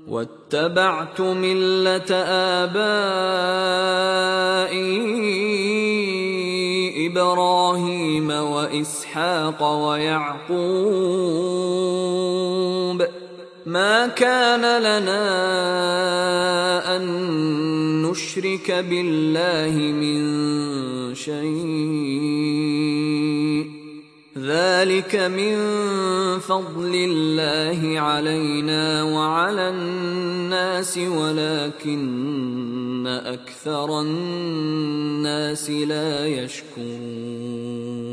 واتبعت ملة آبائي إبراهيم وإسحاق ويعقوب ما كان لنا أن نشرك بالله من شيء ذلك من فضل الله علينا وعلى الناس ولكن أكثر الناس لا يشكرون.